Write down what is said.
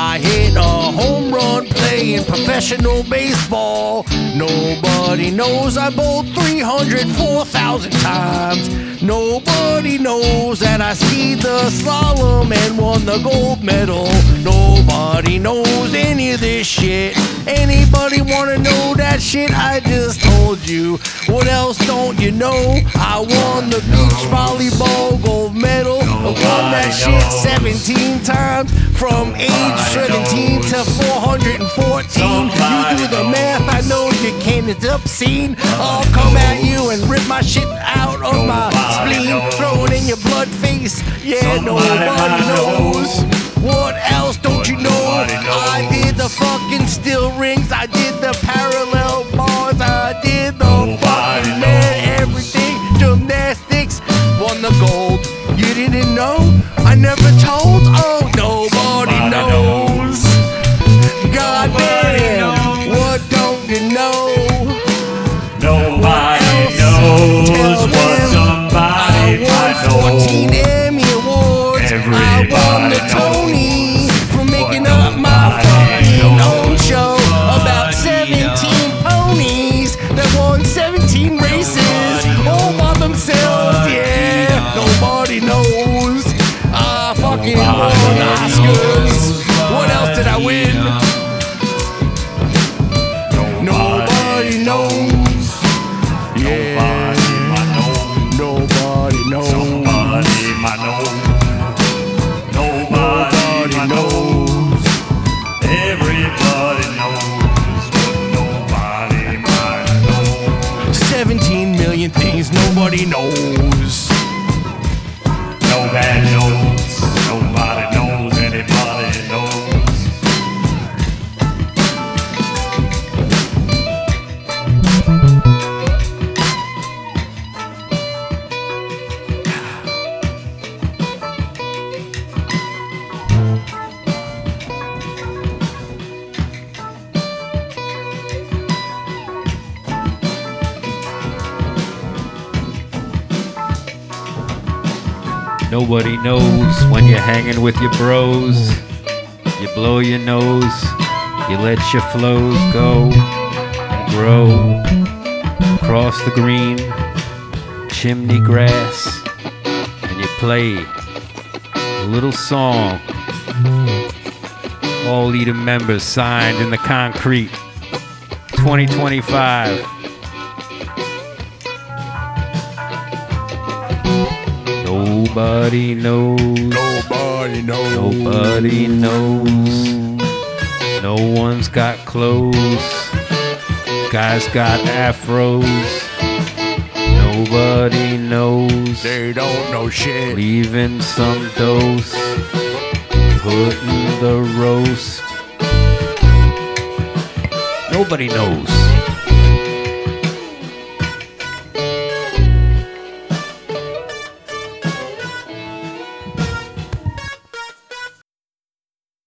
I hit a home run playing professional baseball. Nobody knows I bowled 304,000 times. Nobody knows that I skied the slalom and won the gold medal. Nobody knows any of this shit. Anybody wanna know that shit I just told you? What else don't you know? I won the beach volleyball gold medal. I won that shit 17 times from age 17 to 414. You do the math, I know you can, it's obscene. I'll come at you and rip my shit out of my spleen, throw it in your blood face. Yeah, nobody knows. What else don't you know? I did the fucking steel rings, I did the parallel bars, I did the fucking man, everything, gymnastics, won the gold. You didn't know? I never told? Oh, nobody knows. God damn, what don't you know? Nobody knows what somebody might know. I won 14 Emmy Awards. I won the Tony for making up my fucking own show about 17 ponies that won 17 races all by themselves. Yeah, nobody knows. I fucking won Oscars. What else did I win? Nobody knows. Yeah, nobody knows. Somebody might know. Nobody might know. Everybody knows, but nobody might know. 17 million things nobody knows. Nobody knows. Nobody knows. Anybody knows. Nobody knows when you're hanging with your bros. You blow your nose, you let your flows go and grow. Across the green, chimney grass, and you play a little song. All leader members signed in the concrete. 2025. Nobody knows. Nobody knows. Nobody knows. No one's got clothes. Guys got afros. Nobody knows. They don't know shit. Leaving some dose. Putting the roast. Nobody knows.